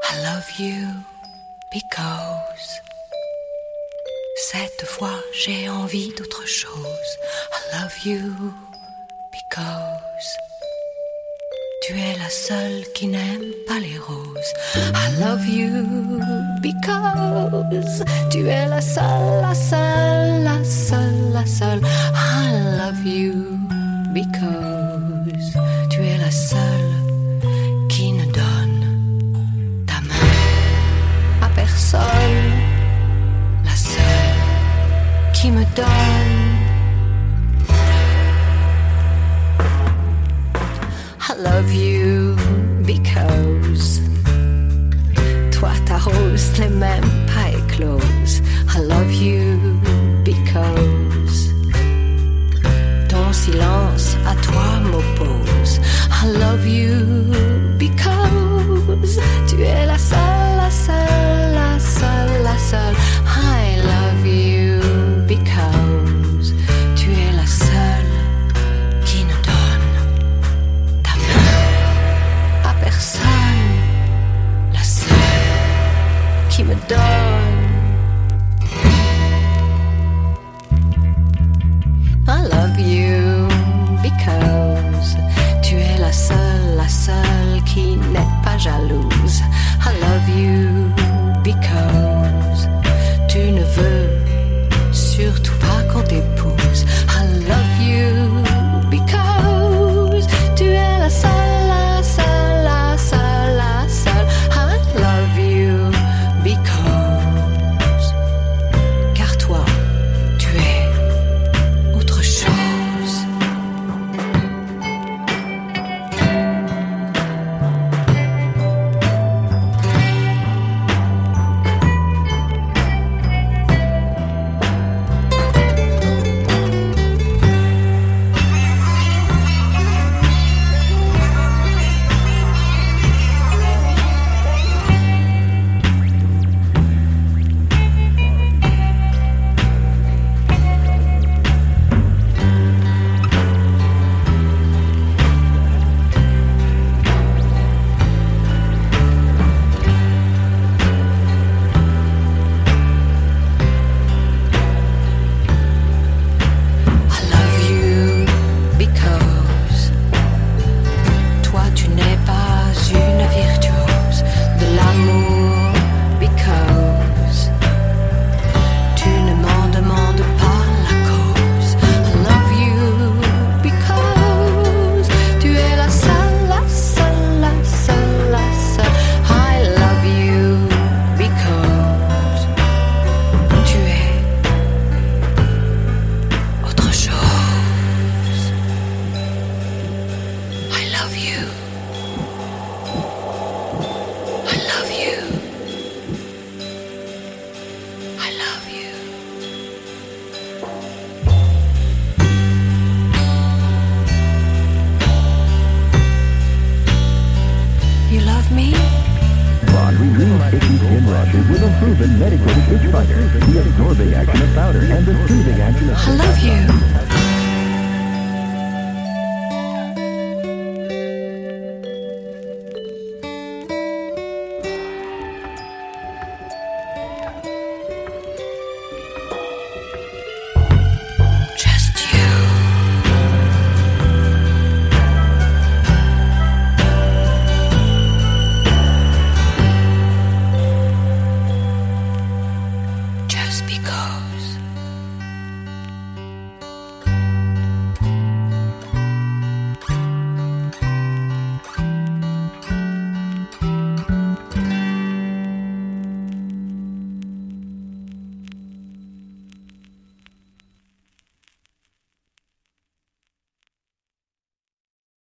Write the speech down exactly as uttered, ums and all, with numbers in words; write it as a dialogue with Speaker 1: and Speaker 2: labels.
Speaker 1: I love you because cette fois j'ai envie d'autre chose. I love you because tu es la seule qui n'aime pas les roses. I love you because tu es la seule, la seule, la seule, la seule. I love you because tu es la seule qui ne donne ta main à personne, la seule qui me donne. I love you because toi ta rose n'est même pas éclose. I love you because ton silence à toi m'oppose. I love you because tu es la seule, la seule, la seule, la seule. I love you because tu es la seule qui ne donne ta main à personne, la seule qui me donne. I love you because tu es la seule, la seule qui n'est pas jalouse. I love you because tu ne veux surtout pas qu'on t'épouse. I love you because tu es la seule, la seule, la seule, la seule. I love you because car toi tu es autre chose. I love you. Just because.